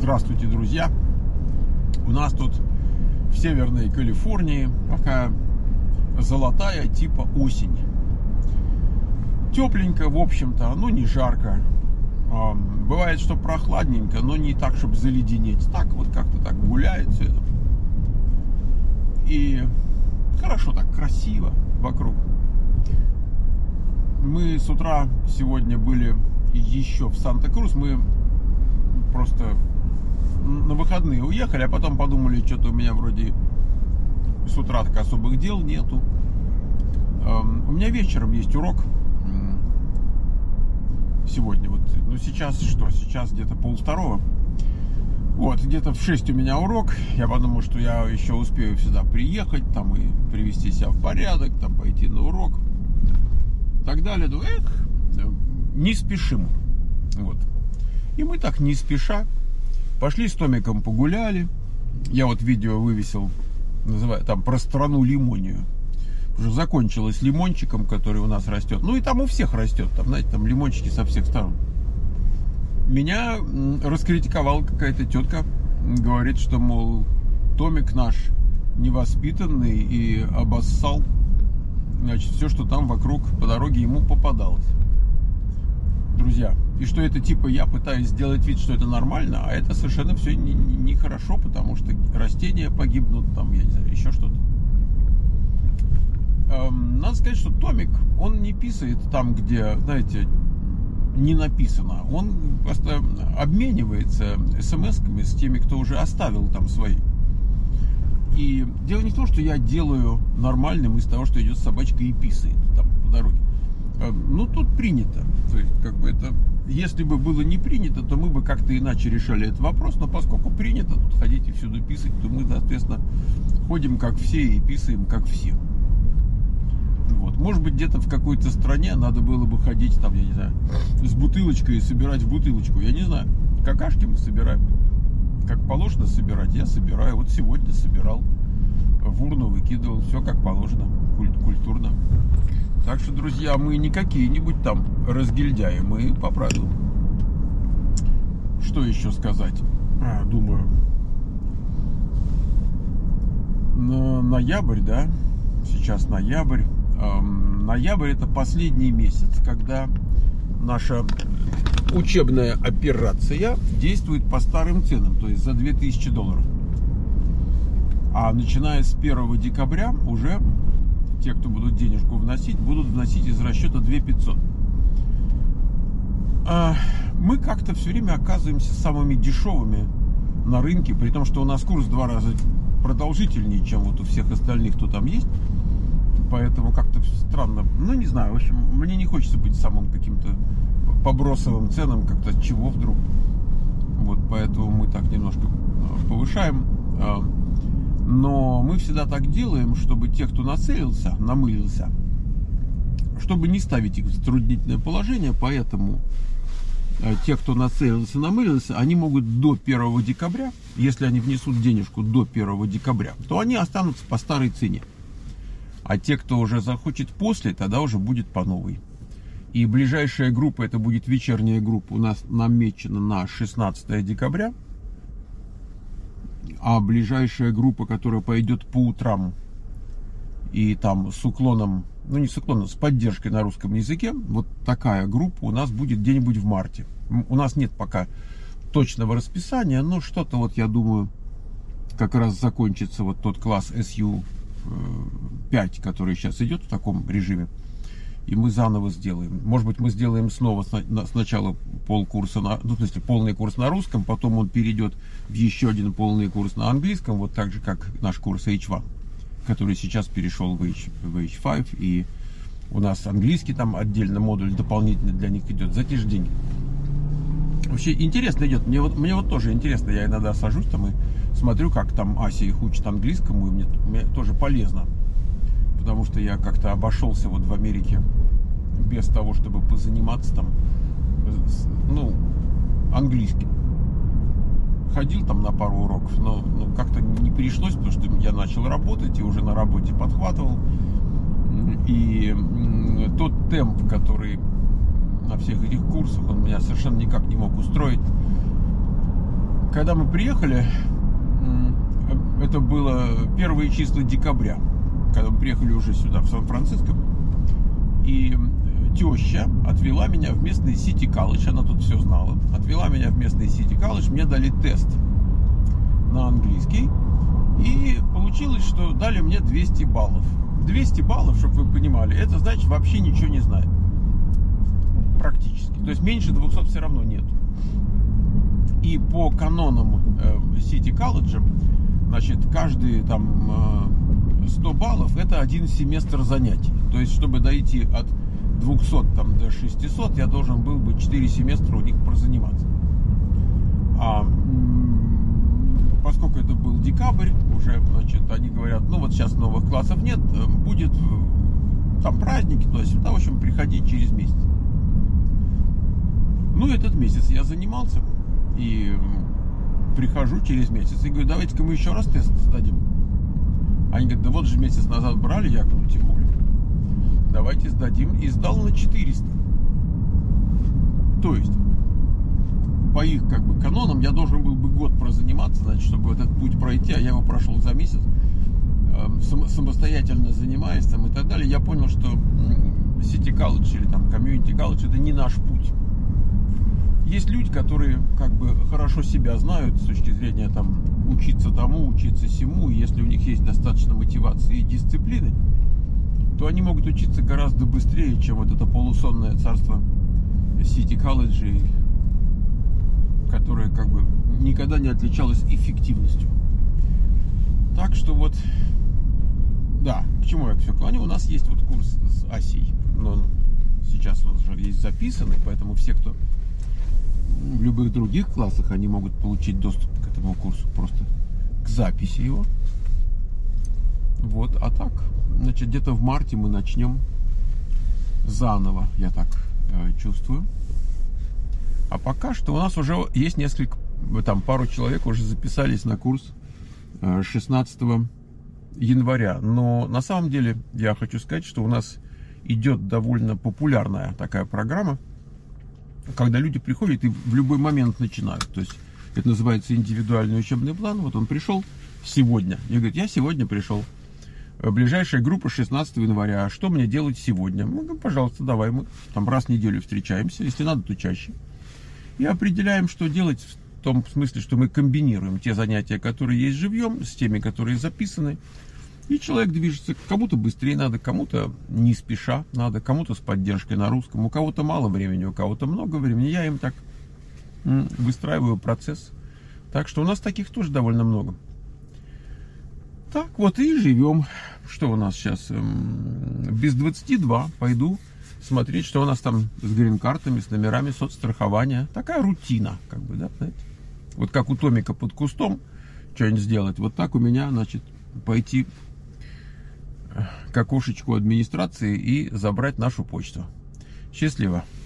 Здравствуйте, друзья! У нас тут в Северной Калифорнии такая золотая типа осень. Тепленько, в общем-то, но не жарко. Бывает, что прохладненько, но не так, чтобы заледенеть. Так вот как-то так гуляет все это. И хорошо так, красиво вокруг. Мы с утра сегодня были еще в Санта-Крус. Мы просто на выходные уехали, а потом подумали, что-то у меня вроде с утра так особых дел нету. У меня вечером есть урок. Сегодня вот, ну сейчас что? Сейчас где-то 1:30. Вот, где-то в 6 у меня урок. Я подумал, что я еще успею сюда приехать, там и привести себя в порядок, там пойти на урок. И так далее. Ну, не спешим. Вот. И мы так не спеша пошли с Томиком погуляли. Я вот видео вывесил, называю, там про страну Лимонию. Уже закончилось лимончиком, который у нас растет. Ну и там у всех растет. Там, знаете, там лимончики со всех сторон. Меня раскритиковала какая-то тетка. Говорит, что, мол, Томик наш невоспитанный и обоссал, значит, все, что там вокруг по дороге ему попадалось. Друзья, и что это типа я пытаюсь сделать вид, что это нормально, а это совершенно все нехорошо, потому что растения погибнут, там, я не знаю, еще что-то. Надо сказать, что Томик, он не писает там, где, знаете, не написано. Он просто обменивается смс-ками с теми, кто уже оставил там свои. И дело не в том, что я делаю нормальным из того, что идет собачка и писает там по дороге. Ну, тут принято. То есть, как бы это, если бы было не принято, то мы бы как-то иначе решали этот вопрос. Но поскольку принято тут ходить и всюду писать, то мы, соответственно, ходим как все и писаем как все. Вот. Может быть, где-то в какой-то стране надо было бы ходить, там, я не знаю, с бутылочкой и собирать в бутылочку. Я не знаю. Какашки мы собираем. Как положено собирать, я собираю. Вот сегодня собирал, в урну выкидывал. Все как положено, культурно. Так что, друзья, мы не какие-нибудь там разгильдяи, мы по правилам. Что еще сказать? Думаю. Ноябрь, да? Сейчас ноябрь. Ноябрь — это последний месяц, когда наша учебная операция действует по старым ценам, то есть за $2000. А начиная с 1 декабря уже те, кто будут денежку вносить, будут вносить из расчета 2500. Мы как-то все время оказываемся самыми дешевыми на рынке, при том, что у нас курс в 2 раза продолжительнее, чем вот у всех остальных, кто там есть. Поэтому как-то странно. Ну, не знаю, в общем, мне не хочется быть самым каким-то по бросовым ценам, как-то чего вдруг. Вот, поэтому мы так немножко повышаем. Но мы всегда так делаем, чтобы те, кто намылился, чтобы не ставить их в затруднительное положение. Поэтому те, кто намылился, они могут до 1 декабря, если они внесут денежку до 1 декабря, то они останутся по старой цене. А те, кто уже захочет после, тогда уже будет по новой. И ближайшая группа, это будет вечерняя группа, у нас намечена на 16 декабря. А ближайшая группа, которая пойдет по утрам и там с уклоном, ну не с уклоном, с поддержкой на русском языке, вот такая группа у нас будет где-нибудь в марте. У нас нет пока точного расписания, но что-то вот, я думаю, как раз закончится вот тот класс SU5, который сейчас идет в таком режиме, и мы заново сделаем. Может быть, мы сделаем снова сначала полкурса, ну, в смысле, полный курс на русском, потом он перейдет в еще один полный курс на английском, вот так же, как наш курс H1, который сейчас перешел в H5, и у нас английский там отдельно модуль дополнительный для них идет за те же деньги. Вообще интересно идет. Мне вот тоже интересно. Я иногда сажусь там и смотрю, как там Ася их учит английскому, и мне тоже полезно. Потому что я как-то обошелся вот в Америке без того, чтобы позаниматься там, ну, английским. Ходил там на пару уроков, но как-то не пришлось, потому что я начал работать и уже на работе подхватывал. И тот темп, который на всех этих курсах, он меня совершенно никак не мог устроить. когда мы приехали, это было первые числа декабря, когда мы приехали уже сюда, в Сан-Франциско, и теща отвела меня в местный City College, она тут все знала, отвела меня в местный City College, мне дали тест на английский, и получилось, что дали мне 200 баллов. 200 баллов, чтобы вы понимали, это значит вообще ничего не знаю. Практически. То есть меньше 200 все равно нет. И по канонам City College, значит, каждые там 100 баллов это один семестр занятий. То есть, чтобы дойти от 200 там, до 600, я должен был бы 4 семестра у них прозаниматься. Поскольку это был декабрь, уже, значит, они говорят, ну вот сейчас новых классов нет, будет там праздники, то есть, в общем, приходи через месяц. Ну, этот месяц я занимался, и прихожу через месяц, и говорю, давайте-ка мы еще раз тест сдадим. Они говорят, да вот же месяц назад брали, я говорю, тем более. Давайте сдадим, и сдал на 400. То есть, по их как бы канонам я должен был бы год прозаниматься, значит, чтобы этот путь пройти, а я его прошел за месяц, самостоятельно занимаясь там и так далее. Я понял, что City College или там Community College это не наш путь. Есть люди, которые как бы хорошо себя знают с точки зрения там учиться тому, учиться сему, и если у них есть достаточно мотивации и дисциплины, то они могут учиться гораздо быстрее, чем вот это полусонное царство City College, которое как бы никогда не отличалось эффективностью. Так что вот, да, к чему я все клоню. У нас есть вот курс с Асей, но сейчас он уже есть записанный, поэтому все, кто в любых других классах, они могут получить доступ к этому курсу просто к записи его. Вот, а так, значит, где-то в марте мы начнем заново, я так чувствую. А пока что у нас уже есть несколько, там пару человек уже записались на курс 16 января. Но на самом деле я хочу сказать, что у нас идет довольно популярная такая программа, когда люди приходят и в любой момент начинают. То есть это называется индивидуальный учебный план. Вот он пришел сегодня. И говорит, я сегодня пришел. Ближайшая группа 16 января. Что мне делать сегодня? Мы говорим, пожалуйста, давай, мы там раз в неделю встречаемся. Если надо, то чаще. И определяем, что делать в том смысле, что мы комбинируем те занятия, которые есть живьем, с теми, которые записаны. И человек движется, кому-то быстрее надо, кому-то не спеша надо, кому-то с поддержкой на русском, у кого-то мало времени, у кого-то много времени. Я им так выстраиваю процесс. Так что у нас таких тоже довольно много. Так вот и живем. Что у нас сейчас? Без 22 пойду смотреть, что у нас там с грин-картами, с номерами соцстрахования. Такая рутина, как бы, да, знаете. Вот как у Томика под кустом что-нибудь сделать. Вот так у меня, значит, пойти к окошечку администрации и забрать нашу почту. Счастливо.